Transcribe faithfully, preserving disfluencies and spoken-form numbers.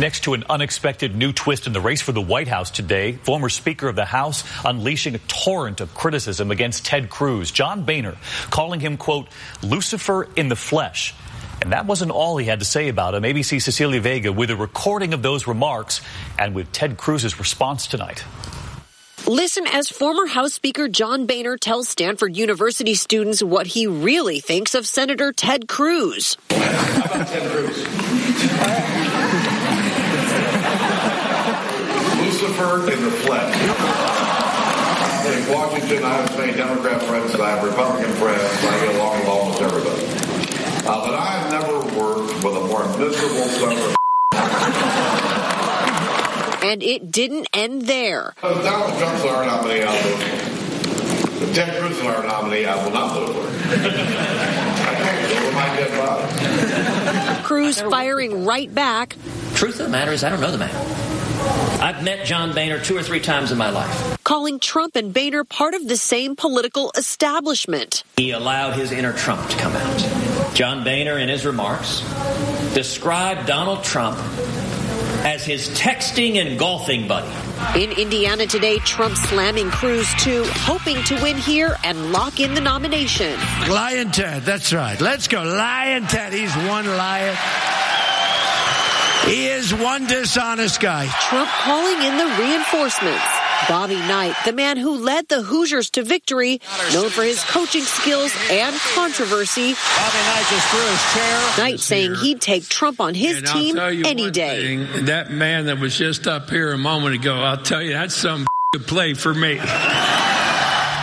Next to an unexpected new twist in the race for the White House today, former Speaker of the House unleashing a torrent of criticism against Ted Cruz. John Boehner calling him, quote, Lucifer in the flesh. And that wasn't all he had to say about him. A B C's Cecilia Vega with a recording of those remarks and with Ted Cruz's response tonight. Listen as former House Speaker John Boehner tells Stanford University students what he really thinks of Senator Ted Cruz. How about Ted Cruz? Lucifer in the flesh. In Washington, I have many Democrat friends, I have Republican friends, I get along with almost everybody. Uh, but I have never worked with a more miserable son of And it didn't end there. If Donald Trump's our nominee, I'll vote for him. If Ted Cruz is our nominee, I will not vote for him. I can't go with my dead body. Cruz firing right back. Truth of the matter is, I don't know the man. I've met John Boehner two or three times in my life. Calling Trump and Boehner part of the same political establishment. He allowed his inner Trump to come out. John Boehner, in his remarks, described Donald Trump as his texting and golfing buddy. In Indiana today, Trump slamming Cruz too, hoping to win here and lock in the nomination. Lion Ted, that's right. Let's go. Lion Ted, he's one lion. He is one dishonest guy. Trump calling in the reinforcements. Bobby Knight, the man who led the Hoosiers to victory, known for his coaching skills and controversy. Bobby Knight just threw his chair. Knight saying he'd take Trump on his and team any day. Thing, that man that was just up here a moment ago, I'll tell you, that's some play for me.